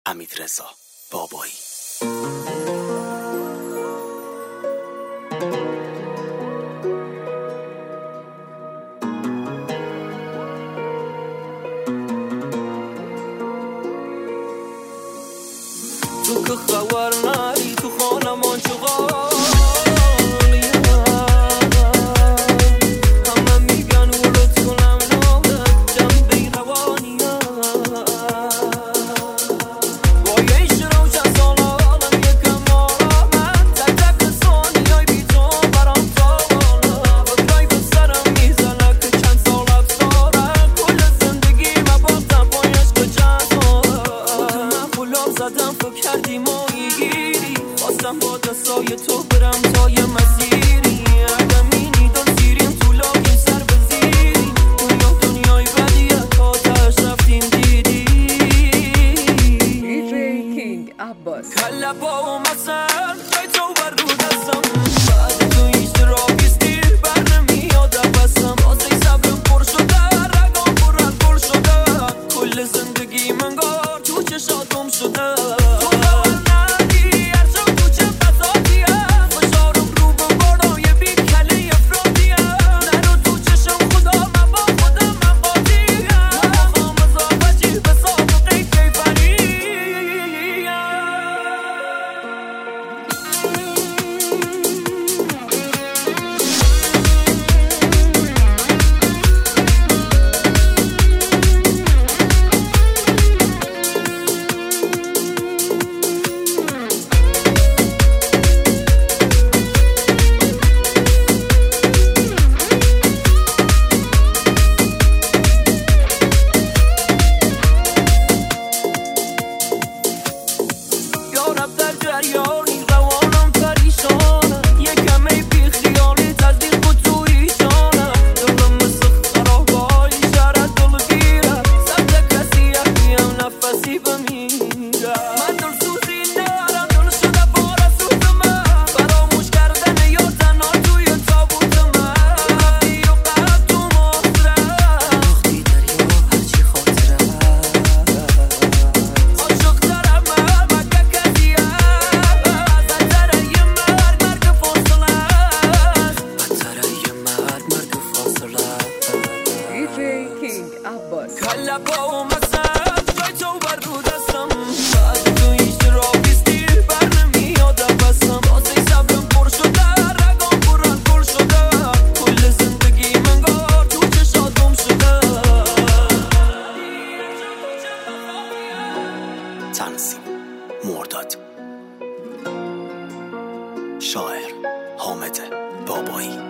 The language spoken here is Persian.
حمیدرضا بابایی. تو که خبر نری تو خانمان چقدر کردی مایی گیری خواستم با دستای تو برم تا یه مسیری عدمینی دل سیریم تو لاکیم سر بزیریم دنیای بدیت آتش رفتیم دیدی دیجی کینگ عباس کله با اومدن جای تو بر رو دستم بعد تو هیچ راکیستی بر نمیاد بسم واسه صبرم پر شده رگام پر شده کل زندگی منگار تو چشاتم شده جریانی روانم پریشانه یکم ای بی خیالی تصدیق بود توی جانه دلم مثل خرابای شرط دلگیره سبت کسی احکیم نفسی بمیره من دل سوزی نرم دل شده بار سوز من فراموش کردن یا تنها توی تابوت من رفتی و قلب تو مصره وقتی دریا هرچی خاطره عاشق دارم من مگه کسی کله با اومدن جای تو بر رو دستم بعد تو هیچ راکیستی بر نمیاد بسم واسه صبرم پر شده رگام پر شده کل زندگی منگار تو چشاتم شده تنظیم مرداد، شاعر حامد بابایی.